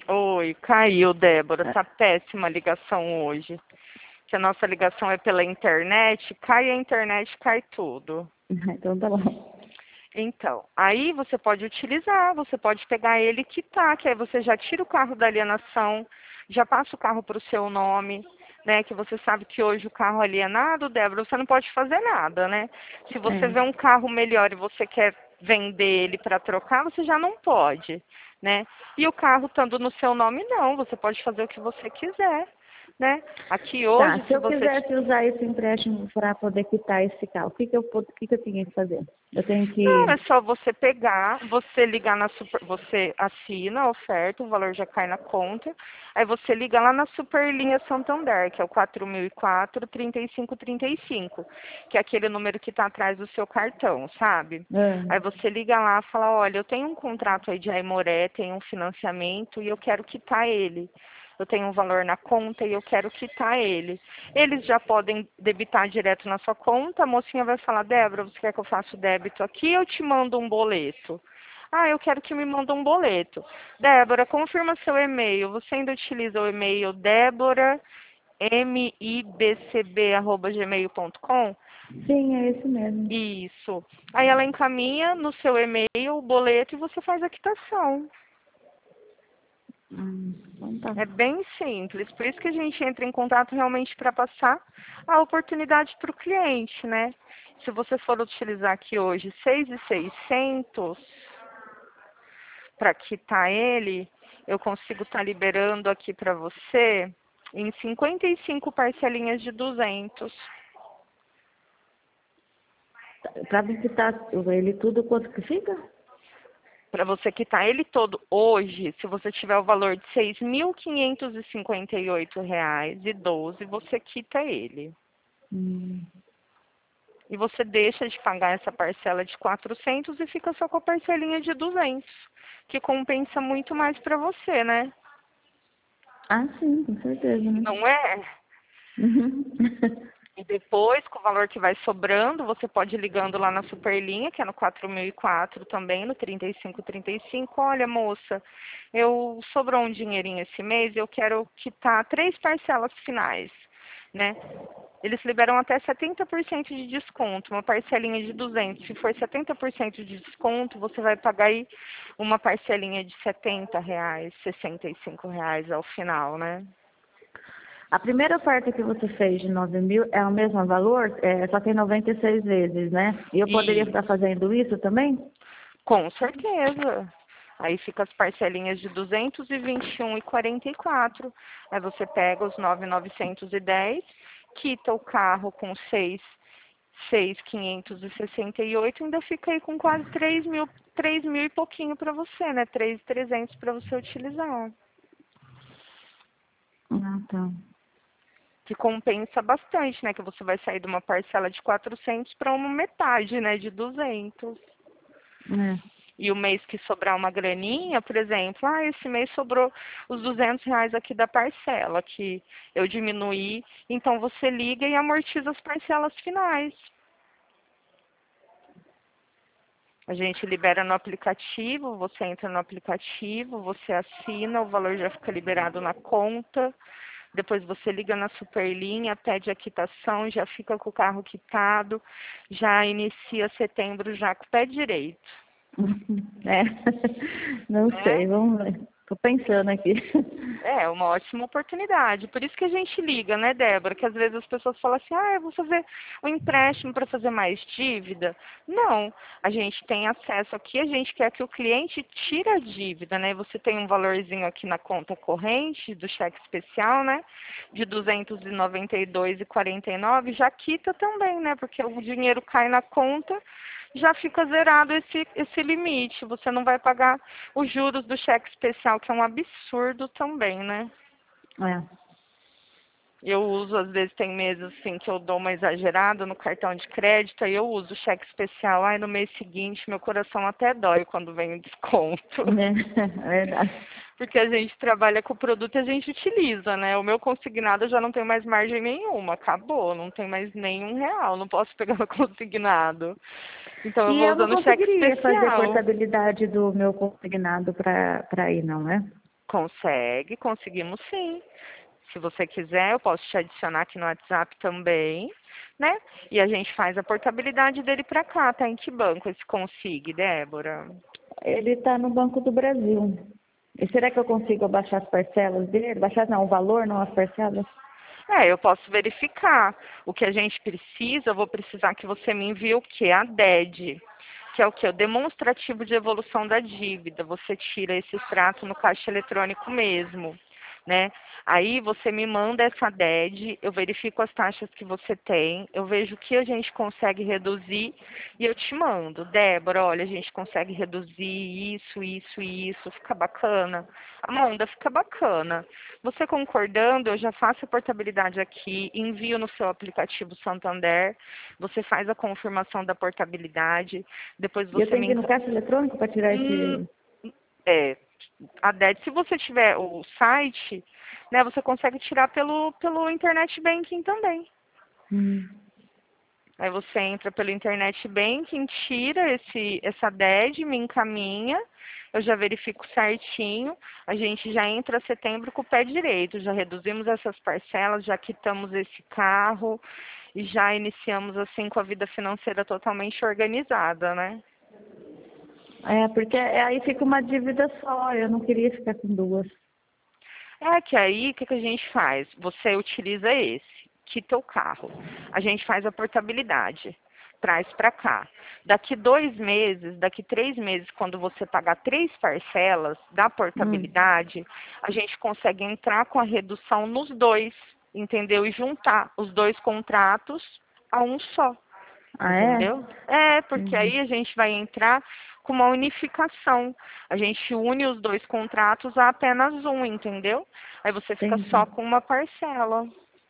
Oi, caiu, Débora. Tá péssima a ligação hoje. Se a nossa ligação é pela internet, cai a internet, cai tudo. Então tá bom. Então, aí você pode utilizar, você pode pegar ele e quitar, que aí você já tira o carro da alienação, já passa o carro para o seu nome, né? Que você sabe que hoje o carro alienado, Débora, você não pode fazer nada, né? Se você É. vê um carro melhor e você quer vender ele para trocar, você já não pode, né? E o carro estando no seu nome, não, você pode fazer o que você quiser, né? Aqui Tá, hoje, se se eu você quisesse usar esse empréstimo para poder quitar esse carro, o que que eu tinha que fazer? Eu tenho Não, que... é só você pegar, você ligar na super, você assina a oferta, o valor já cai na conta. Aí você liga lá na Superlinha Santander, que é o 4004-3535, que é aquele número que está atrás do seu cartão, sabe? Aí Ah, você liga lá e fala, olha, eu tenho um contrato aí de Aimoré, tenho um financiamento e eu quero quitar ele. Eu tenho um valor na conta e eu quero quitar ele. Eles já podem debitar direto na sua conta. A mocinha vai falar, Débora, você quer que eu faça o débito aqui? Eu te mando um boleto. Ah, eu quero que me mande um boleto. Débora, confirma seu e-mail. Você ainda utiliza o e-mail deborah.mibcb@gmail.com? sim, é esse mesmo. Isso. Aí ela encaminha no seu e-mail o boleto e você faz a quitação. Então tá. É bem simples, por isso que a gente entra em contato realmente para passar a oportunidade para o cliente, né? Se você for utilizar aqui hoje 6.600 para quitar ele, eu consigo estar liberando aqui para você em 55 parcelinhas de 200. Para me quitar ele tudo, quanto que fica? Para você quitar ele todo hoje, se você tiver o valor de R$ 6.558,12, você quita ele. Hum, E você deixa de pagar essa parcela de 400 e fica só com a parcelinha de 200, que compensa muito mais para você, né? Ah, sim, com certeza, né? Não é? Uhum. E depois, com o valor que vai sobrando, você pode ir ligando lá na Superlinha, que é no 4004 também, no 3535. Olha, moça, eu sobrou um dinheirinho esse mês, eu quero quitar 3 parcelas finais, né? Eles liberam até 70% de desconto, uma parcelinha de 200. Se for 70% de desconto, você vai pagar aí uma parcelinha de R$ 70, R$ 65 ao final, né? A primeira oferta que você fez de 9.000 é o mesmo valor, só tem 96 vezes, né? E eu poderia E ficar fazendo isso também? com certeza. Aí fica as parcelinhas de 221,44. Aí você pega os 9.910, quita o carro com 6.568, ainda fica aí com quase 3.000 e pouquinho para você, né? 3.300 para você utilizar. Ah, tá. Que compensa bastante, né? Que você vai sair de uma parcela de 400 para uma metade, né? De 200. É. E o mês que sobrar uma graninha, por exemplo, esse mês sobrou os R$ 200 aqui da parcela, que eu diminuí. Então você liga e amortiza as parcelas finais. A gente libera no aplicativo, você entra no aplicativo, você assina, o valor já fica liberado na conta. Depois você liga na Superlinha, pede a quitação, já fica com o carro quitado, já inicia setembro já com o pé direito. É. Não Né? sei, vamos ver. Tô pensando aqui. É uma ótima oportunidade. Por isso que a gente liga, né, Débora? Que às vezes as pessoas falam assim, eu vou fazer um empréstimo para fazer mais dívida. Não, a gente tem acesso aqui, a gente quer que o cliente tire a dívida, né? Você tem um valorzinho aqui na conta corrente do cheque especial, né? De R$ 292,49, já quita também, né? Porque o dinheiro cai na conta, já fica zerado esse limite. Você não vai pagar os juros do cheque especial, que é um absurdo também, né? É. Eu uso, às vezes tem meses assim que eu dou uma exagerada no cartão de crédito, aí eu uso o cheque especial, no mês seguinte meu coração até dói quando vem o desconto. É verdade. Porque a gente trabalha com o produto e a gente utiliza, né? O meu consignado eu já não tem mais margem nenhuma, acabou, não tem mais nenhum real, não posso pegar no consignado. Então eu E vou eu não usando cheque conseguiria fazer especial. portabilidade do meu consignado para ir, não é? Consegue, conseguimos sim. Se você quiser, eu posso te adicionar aqui no WhatsApp também, né? E a gente faz a portabilidade dele para cá. Tá em que banco esse Consig, Débora? Ele está no Banco do Brasil. E será que eu consigo abaixar as parcelas dele? Baixar não, o valor, não as parcelas? Eu posso verificar. O que a gente precisa, eu vou precisar que você me envie o quê? A DED, que é o quê? O demonstrativo de evolução da dívida. Você tira esse extrato no caixa eletrônico mesmo, né? Aí você me manda essa DED, eu verifico as taxas que você tem, eu vejo o que a gente consegue reduzir e eu te mando. Débora, olha, a gente consegue reduzir isso, isso e isso, fica bacana. Amanda, fica bacana. Você concordando, eu já faço a portabilidade aqui, envio no seu aplicativo Santander, você faz a confirmação da portabilidade, depois E eu você tenho me... que ir no caixa eletrônico para tirar esse... É, a DED, se você tiver o site, né, você consegue tirar pelo Internet Banking também. Hum. Aí você entra pelo Internet Banking, tira essa DED, me encaminha, eu já verifico certinho, a gente já entra setembro com o pé direito, já reduzimos essas parcelas, já quitamos esse carro e já iniciamos assim com a vida financeira totalmente organizada, né? É, porque aí fica uma dívida só, eu não queria ficar com duas. É que aí, o que a gente faz? Você utiliza esse, quita o carro. A gente faz a portabilidade, traz para cá. Daqui 2 meses, daqui 3 meses, quando você pagar 3 parcelas da Hum. portabilidade, a gente consegue entrar com a redução nos dois, entendeu? E juntar os dois contratos a um só. Ah, é? Entendeu? Porque Uhum. aí a gente vai entrar com uma unificação. A gente une os dois contratos a apenas um, entendeu? Aí você fica Entendi. só com uma parcela.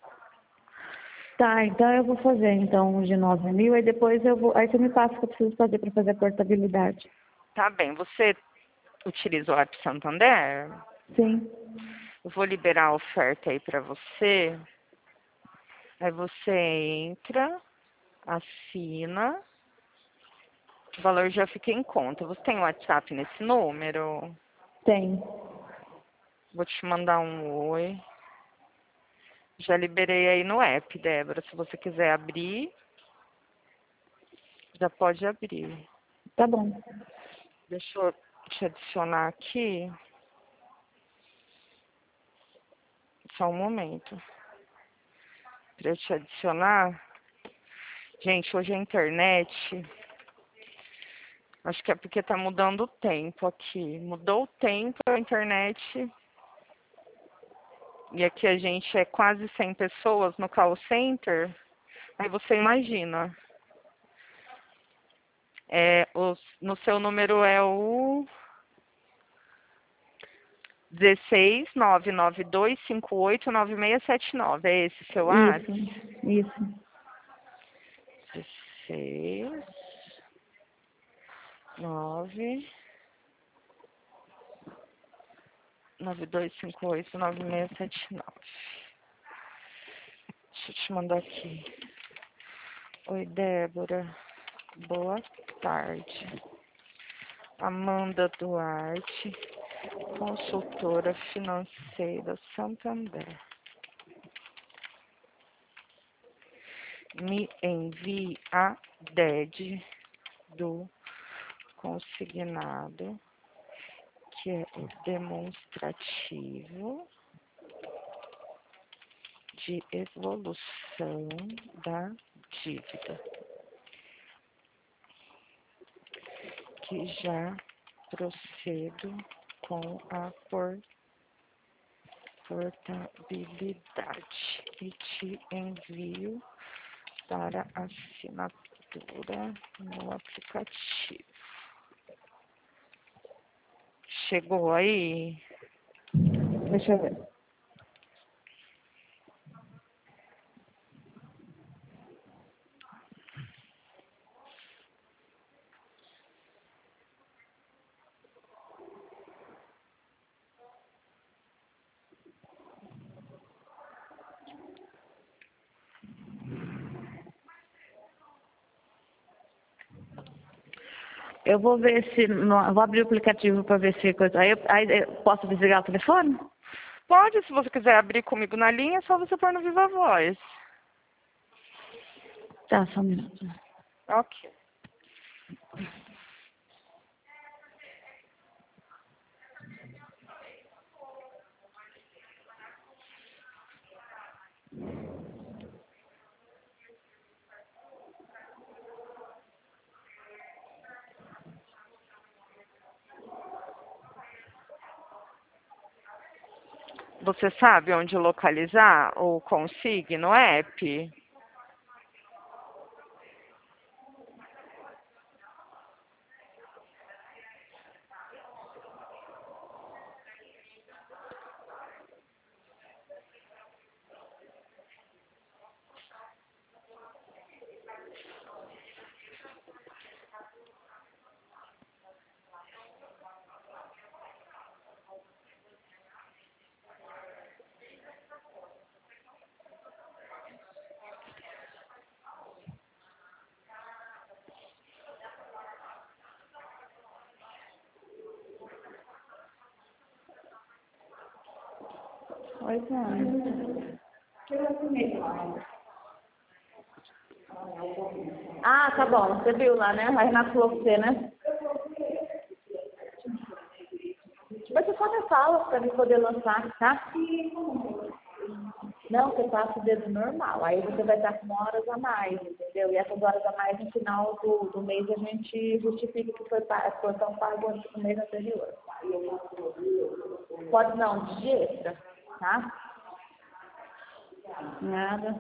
Tá, então eu vou fazer então um de 9.000, aí depois eu vou. Aí você me passa o que eu preciso fazer para fazer a portabilidade. Tá bem, você utiliza o App Santander? Sim. Eu vou liberar a oferta aí para você. Aí você entra, assina, o valor já fica em conta. Você tem o WhatsApp nesse número? Tem. Vou te mandar um oi. Já liberei aí no app, Débora. Se você quiser abrir, já pode abrir. Tá bom. Deixa eu te adicionar aqui. Só um momento. Para eu te adicionar. Gente, hoje a internet. Acho que é porque tá mudando o tempo aqui. Mudou o tempo, a internet. E aqui a gente é quase 100 pessoas no call center. Aí você imagina. No seu número é o 16 992589679. É esse seu Isso. WhatsApp? Isso. 16 9 92589679. Deixa eu te mandar aqui. Oi, Débora. Boa tarde. Amanda Duarte, consultora financeira Santander. Me envie a DED do consignado, que é o demonstrativo de evolução da dívida, que já procedo com a portabilidade e te envio para assinatura no aplicativo. Chegou aí? Deixa eu ver. Eu vou ver se... vou abrir o aplicativo para ver se coisa... Aí eu posso desligar o telefone? Pode, se você quiser abrir comigo na linha, é só você pôr no Viva Voz. Tá, só um minuto. Ok. Você sabe onde localizar o Consig no app? Oi, Tânia. Ah, tá bom. Você viu lá, né? A Renata falou pra você, né? Depois você só me fala pra mim poder lançar, tá? Não, você passa o dedo normal. Aí você vai estar com horas a mais, entendeu? E essas horas a mais, no final do mês, a gente justifica que foi tão pago no mês anterior. Pode não, de extra, tá? Nada.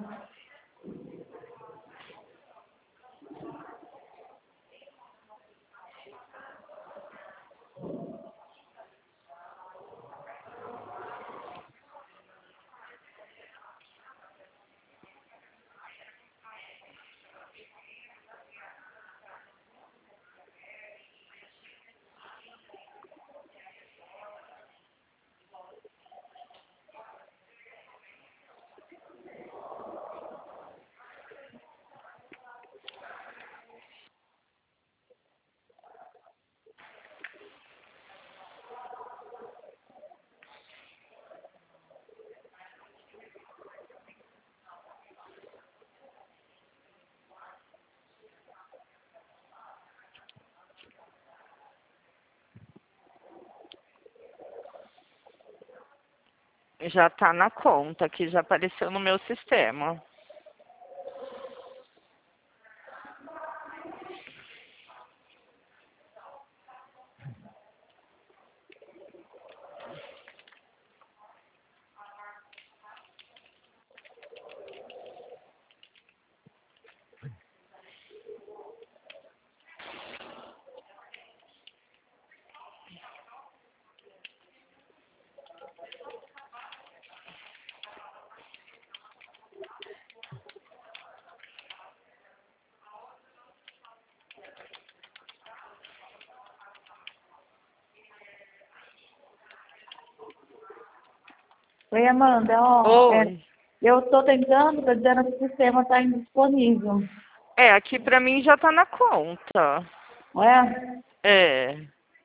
Já tá na conta, que já apareceu no meu sistema. Oi, Amanda, ó, Oi. eu tô tentando, tô dizendo que o sistema tá indisponível. Aqui pra mim já tá na conta. Não é? É.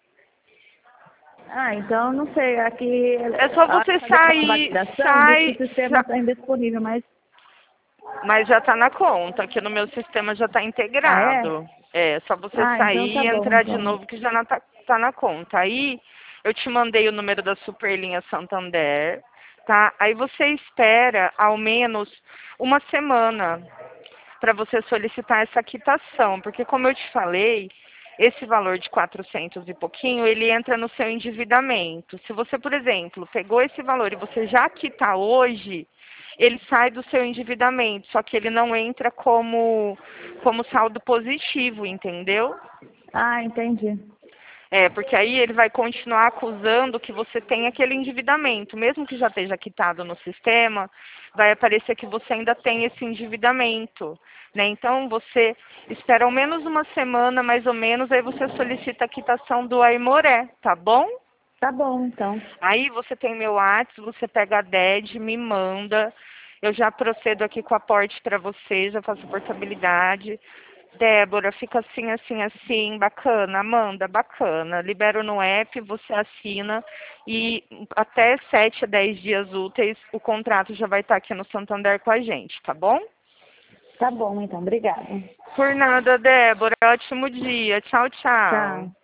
Ah, então não sei, aqui É só a hora você de fazer a sair, validação diz que o sistema está indisponível, mas já tá na conta, que no meu sistema já tá ah, é? integrado. É, só você Ah, então sair tá e bom, entrar de então. novo que já tá na conta. Aí eu te mandei o número da Superlinha Santander, tá? Aí você espera ao menos uma semana para você solicitar essa quitação, porque como eu te falei, esse valor de 400 e pouquinho, ele entra no seu endividamento. Se você, por exemplo, pegou esse valor e você já quita hoje, ele sai do seu endividamento, só que ele não entra como saldo positivo, entendeu? Ah, entendi. Porque aí ele vai continuar acusando que você tem aquele endividamento, mesmo que já esteja quitado no sistema, vai aparecer que você ainda tem esse endividamento, né? Então você espera ao menos uma semana, mais ou menos, aí você solicita a quitação do Aimoré, tá bom? Tá bom, então. Aí você tem meu WhatsApp, você pega a DED, me manda, eu já procedo aqui com o aporte para você, já faço portabilidade. Débora, fica assim, assim, assim, bacana. Amanda, bacana. Libero no app, você assina e até 7 a 10 dias úteis o contrato já vai estar aqui no Santander com a gente, tá bom? Tá bom, então. Obrigada. Por nada, Débora. Ótimo dia. Tchau, tchau. Tchau.